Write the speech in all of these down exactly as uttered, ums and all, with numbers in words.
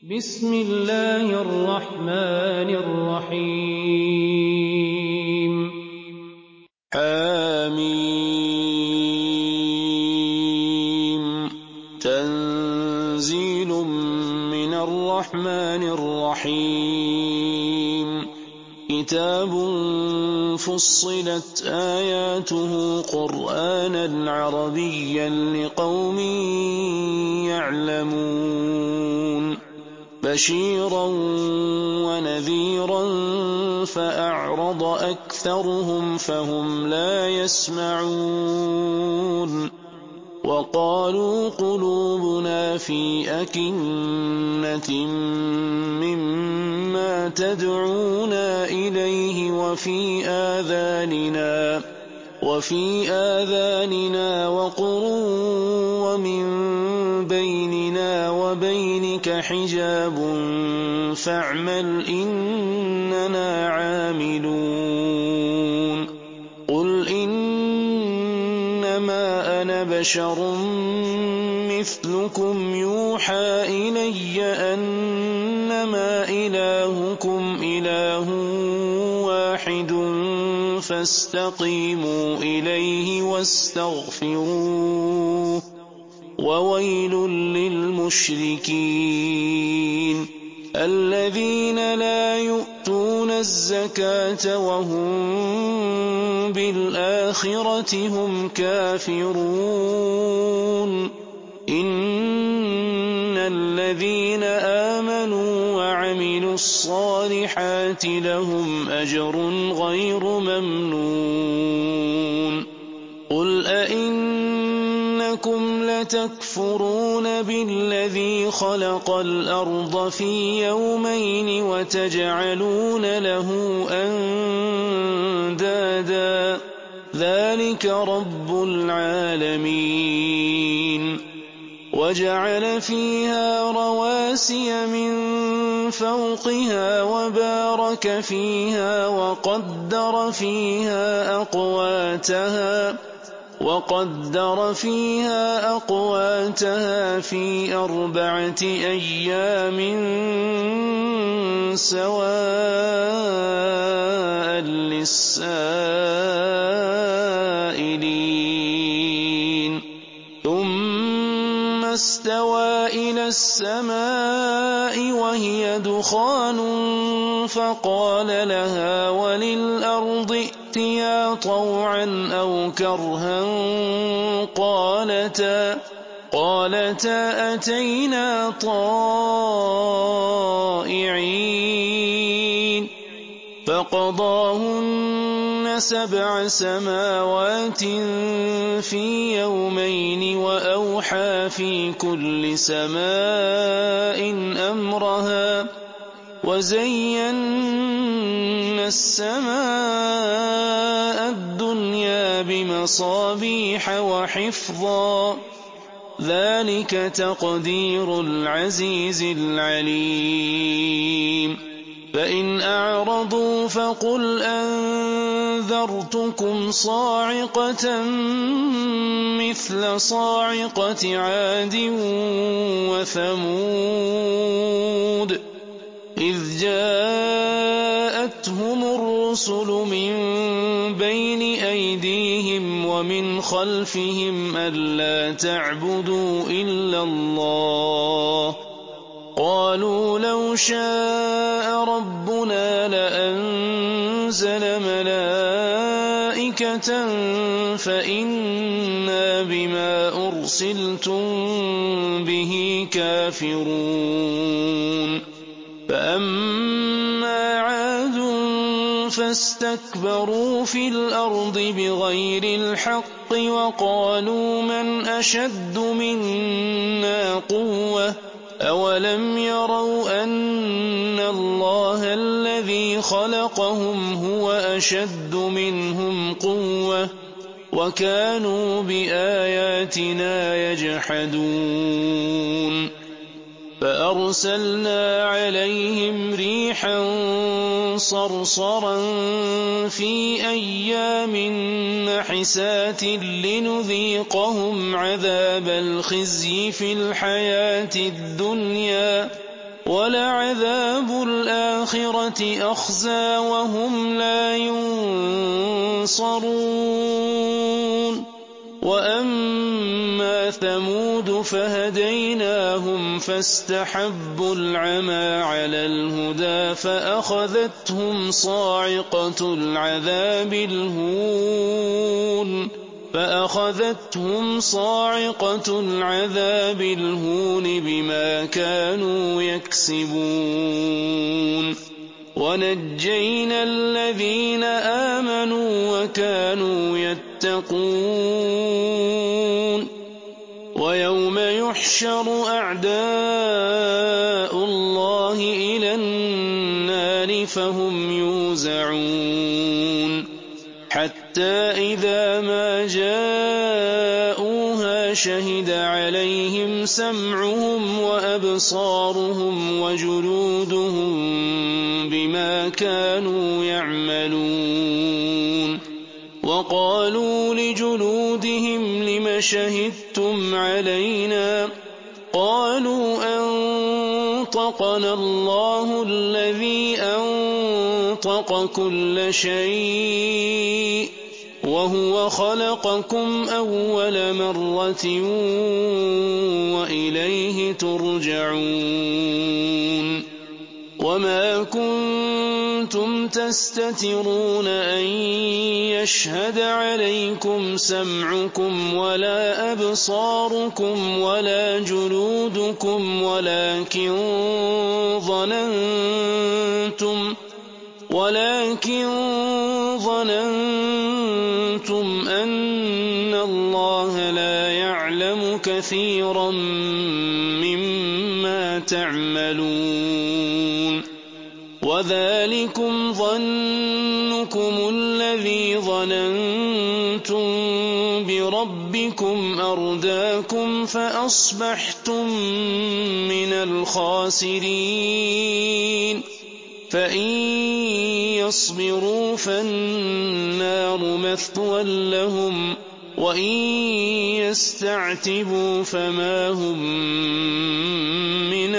بسم الله الرحمن الرحيم حم تنزيل من الرحمن الرحيم كتاب فصلت آياته قرآنا عربيا لقوم يعلمون بشيرا ونذيرا فأعرض أكثرهم فهم لا يسمعون وقالوا قلوبنا في أكنة مما تدعونا إليه وفي آذاننا وفي آذاننا وقر ومن بيننا وبينك حجاب فاعمل إننا عاملون قل إنما أنا بشر مثلكم يوحى إلي أنما إلهكم إله واحد فاستقيموا إليه واستغفروه وويل للمشركين الذين لا يؤتون الزكاة وهم بالآخرة هم كافرون إن الذين آمنوا وعملوا الصالحات لهم أجر غير ممنون قل أئنكم لتكفرون بالذي خلق الأرض في يومين وتجعلون له أندادا ذلك رب العالمين وجعل فيها رواسي من فوقها وبارك فيها وقدر فيها أقواتها وقدر فيها أقواتها في أربعة أيام سواء للسائلين ثم استوى إلى السماء وهي دخان فقال لها وللأرض ائتيا طوعا أو كرها قالتا قالتا أتينا طائعين فقضاهن سبع سماوات في يومين وأوحى في كل سماء أمرها وزينا السماء الدنيا بمصابيح وحفظا ذلك تقدير العزيز العليم فإن أعرضوا فقل أنذرتكم صاعقة مثل صاعقة عاد وثمود إذ جاءتهم الرسل من بين أيديهم ومن خلفهم ألا تعبدوا إلا الله قالوا لو شاء ربنا لأنزل ملائكة فإنا بما أرسلتم به كافرون فأما عاد فاستكبروا في الأرض بغير الحق وقالوا من أشد منا قوة أولم يروا أن الله الذي خلقهم هو أشد منهم قوة وكانوا بآياتنا يجحدون فأرسلنا عليهم ريحا صرصرا في أيام نحسات لنذيقهم عذاب الخزي في الحياة الدنيا وَلَعَذَابُ الْآخِرَةِ أَخْزَىٰ وَهُمْ لَا يُنصَرُونَ وَأَمَّا ثَمُودُ فَهَدَيْنَاهُمْ فَاسْتَحَبُّوا الْعَمَىٰ عَلَى الْهُدَىٰ فَأَخَذَتْهُمْ صَاعِقَةُ الْعَذَابِ الْهُونِ فأخذتهم صاعقة العذاب الهون بما كانوا يكسبون ونجينا الذين آمنوا وكانوا يتقون ويوم يحشر أعداء الله إلى النار فهم يوزعون حتى إذا ما جاءوها شهد عليهم سمعهم وأبصارهم وجلودهم بما كانوا يعملون وقالوا لجلودهم لم شهدتم علينا قالوا أنطقنا الله الذي أنطق كل شيء وهو خلقكم أول مرة وإليه ترجعون وما كنتم تستترون أن يشهد عليكم سمعكم ولا أبصاركم ولا جلودكم ولكن ظننتم ولكن ظننتم أن الله لا يعلم كثيرا مما تعملون وذلكم ظنكم الذي ظننتم بربكم أرداكم فأصبحتم من الخاسرين فإن يصبروا فالنار مثوى لهم وإن يستعتبوا فما هم من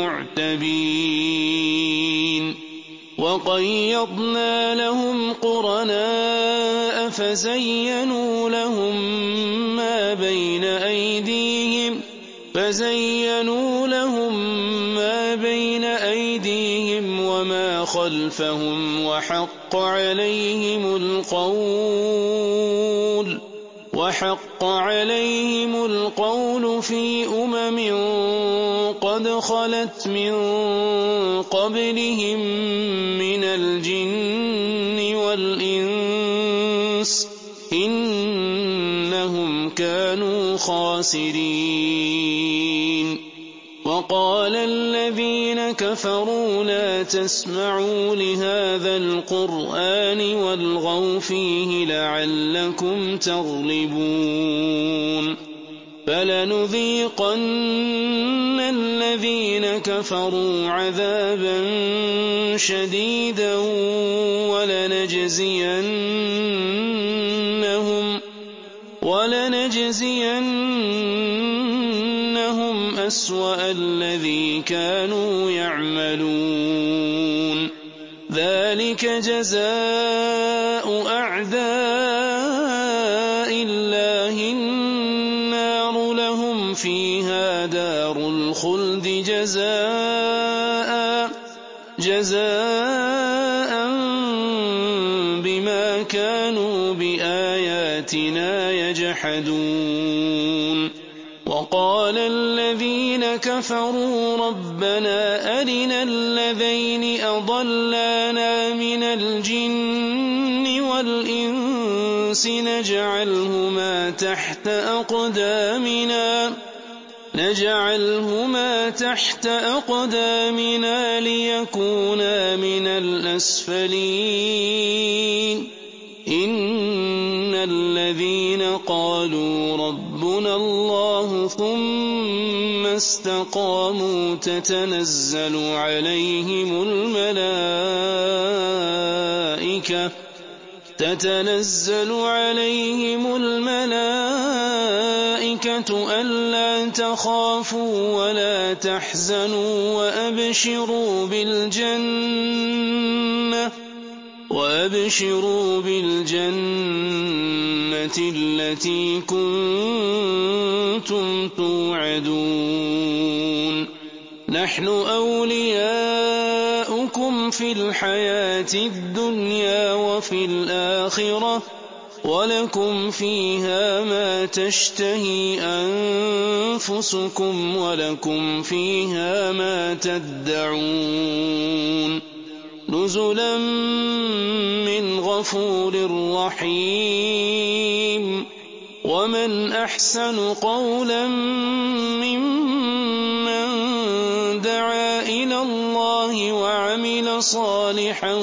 المعتبين وقيضنا لهم قرناء فزينوا لهم ما بين أيديهم فزينوا لهم ما بين أيديهم وما خلفهم وحق عليهم القول وحق عليهم القول في أمم قد خلت من قبلهم من الجن والإنس إنهم كانوا خاسرين وقال الذين كفروا لا تسمعوا لهذا القرآن والغوا فيه لعلكم تغلبون فلنذيقن الذين كفروا عذابا شديدا ولنجزينهم ولنجزينهم أسوأ الذي كانوا يعملون ذلك جزاء أعداء الله النار لهم فيها دار الخلد جزاء جزاء بما كانوا بآياتنا يجحدون وقال الذين كفروا ربنا أرنا الذين أضلانا من الجن والإنس نجعلهما تحت أقدامنا نجعلهما تحت أقدامنا ليكونا من الأسفلين إن الذين قالوا ربنا الله ثم استقاموا تتنزل عليهم الملائكة تتنزل عليهم الملائكة ألا تخافوا ولا تحزنوا وأبشروا بالجنة وأبشروا بالجنة التي كنتم توعدون نحن أولياؤكم في الحياة الدنيا وفي الآخرة ولكم فيها ما تشتهي أنفسكم ولكم فيها ما تدعون نزلا من غفور رحيم ومن أحسن قولا ممن دعا إلى الله وعمل صالحا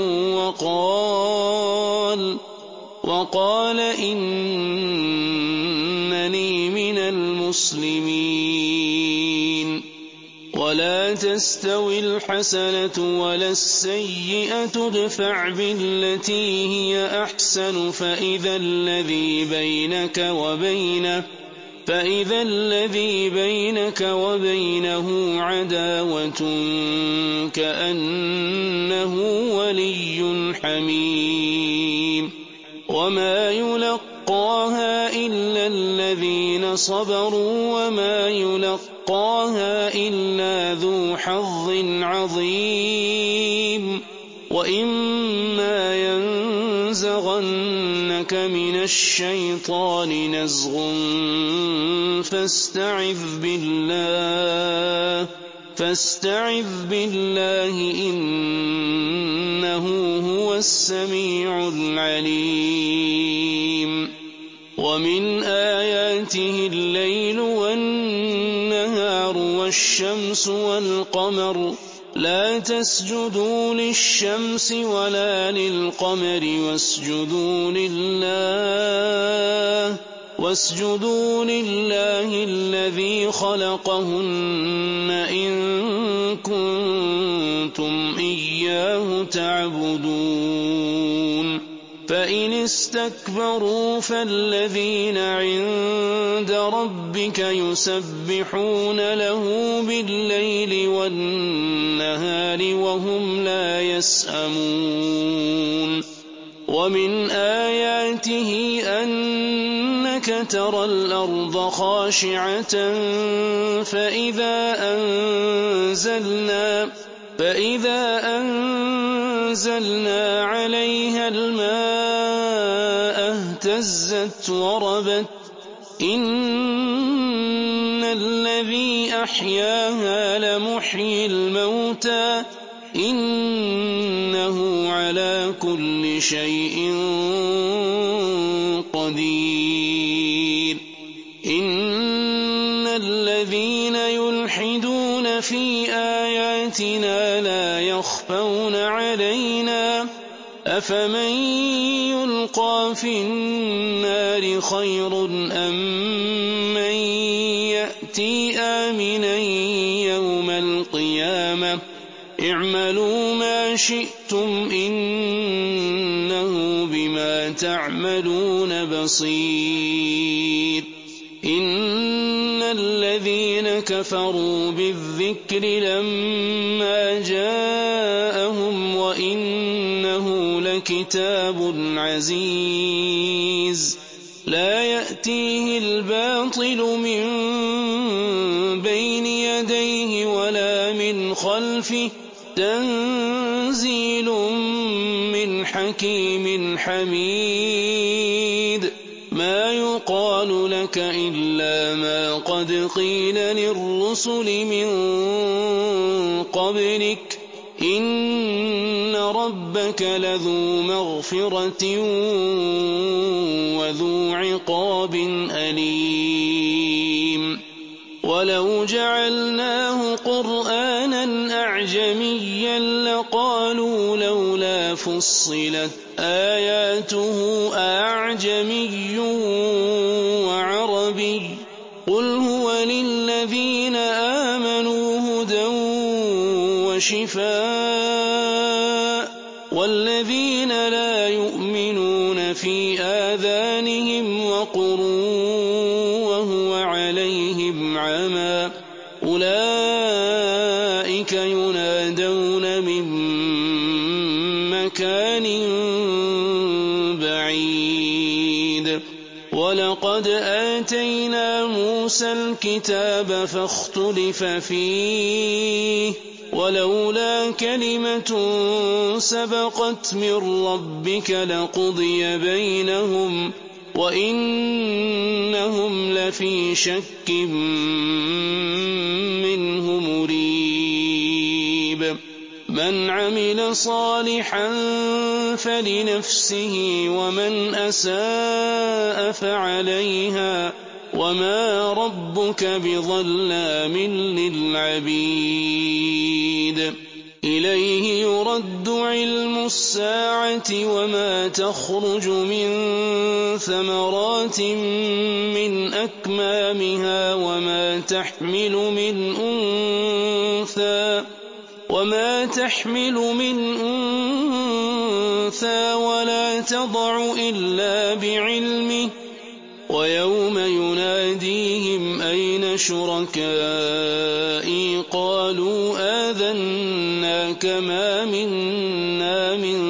وقال وقال إنني من المسلمين ولا تستوي الحسنة ولا السيئة ادفع بالتي هي أحسن فإذا الذي بينك وبينه فإذا الذي بينك وبينه عداوة كأنه ولي حميم وما يلقاها إلا الذين صبروا وما يلقاها إلا ذو حظ عظيم وإما ينزغنك من الشيطان نزغ فاستعذ بالله فاستعذ بالله إنه هو السميع العليم ومن آياته الليل والنهار والشمس والقمر لا تسجدوا للشمس ولا للقمر واسجدوا لله واسجدوا لله الذي خلقهن إن كنتم إياه تعبدون فإن استكبروا فالذين عند ربك يسبحون له بالليل والنهار وهم لا يسأمون ومن آياته أنك ترى الأرض خاشعة فإذا أنزلنا فإذا أنزلنا عليها الماء اهتزت وربت إن الذي أحياها لمحيي الموتى إنه على كل شيء قدير إن الذين يلحدون في آياتنا لا يخفون علينا أفمن يلقى في النار خير أم من يأتي آمنا يوم القيامة اعملوا ما شئتم إنه بما تعملون بصير إن الذين كفروا بالذكر لما جاءهم وإنه لكتاب عزيز لا يأتيه الباطل من بين يديه ولا من خلفه تنزيل من حكيم حميد ما يقال لك إلا ما قد قيل للرسل من قبلك إن ربك لذو مغفرة وذو عقاب أليم ولو جعلناه قرآنا أعجميا لقالوا لولا فصلت آياته أعجمي وعربي قل هو للذين آمنوا هدى وشفاء والذين لا يؤمنون في آذانهم وقر وهو عليهم عمى أولئك ينادون من مكان بعيد ولقد آتينا موسى الكتاب فاختلف فيه ولولا كلمة سبقت من ربك لقضي بينهم وإنهم لفي شك منه مريب من عمل صالحا فلنفسه ومن أساء فعليها وما ربك بظلام للعبيد إليه يرد علم الساعة وما تخرج من ثمرات من أكمامها وما تحمل من أنثى وما تحمل من أنثى ولا تضع إلا بعلمه ويوم يناديهم أين شركائي قالوا آذناك ما منا من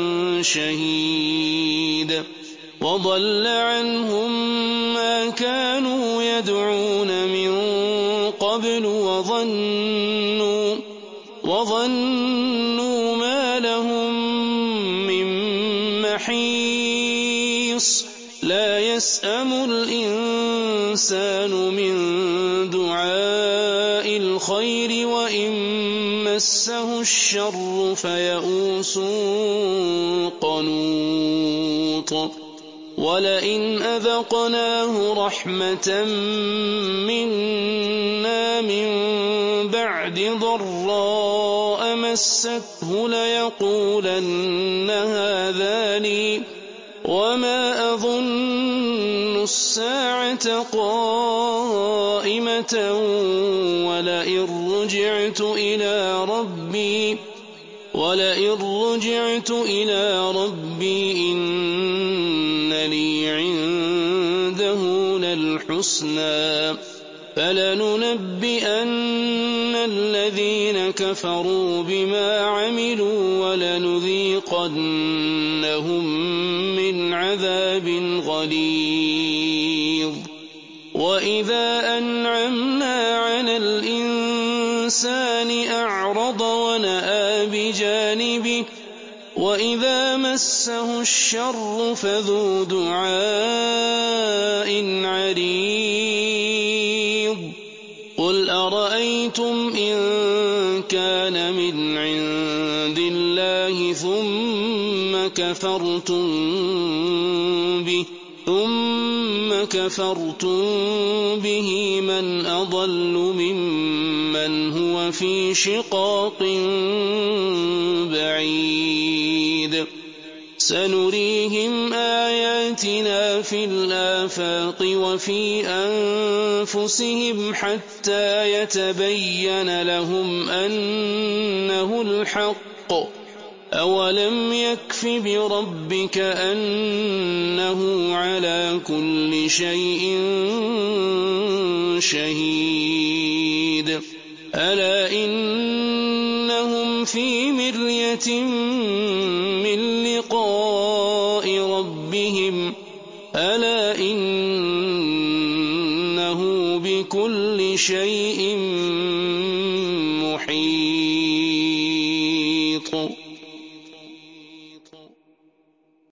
شهيد وضل عنهم ما كانوا يدعون من قبل وظنوا وظنوا ما لهم من محيص لا يسأم الإنسان من دعاء الخير وإن مسه الشر فيئوس قنوط ولئن أذقناه رحمة منا من بعد ضراء مسته ليقولن هذا لي وما أظن الساعة قائمة ولئن رجعت إلى ربي ولئن رجعت إلى ربي إن لي عنده للحسنى فلننبئن الذين كفروا بما عملوا ولنذيقنهم من عذاب غليظ وإذا أنعمنا على الإنسان أعرض ونأى بجانبه وإذا مسه الشر فذو دعاء عريض قل أرأيتم إن كان من عند الله ثم كفرتم به ثم كفرتم به من أضل ممن هو في شقاق بعيد سنريهم آياتنا في الآفاق وفي أنفسهم حتى يتبين لهم أنه الحق أولم يكف بربك أنه على كل شيء شهيد ألا إنهم في مرية من لقاء ربهم ألا إنه بكل شيء محيط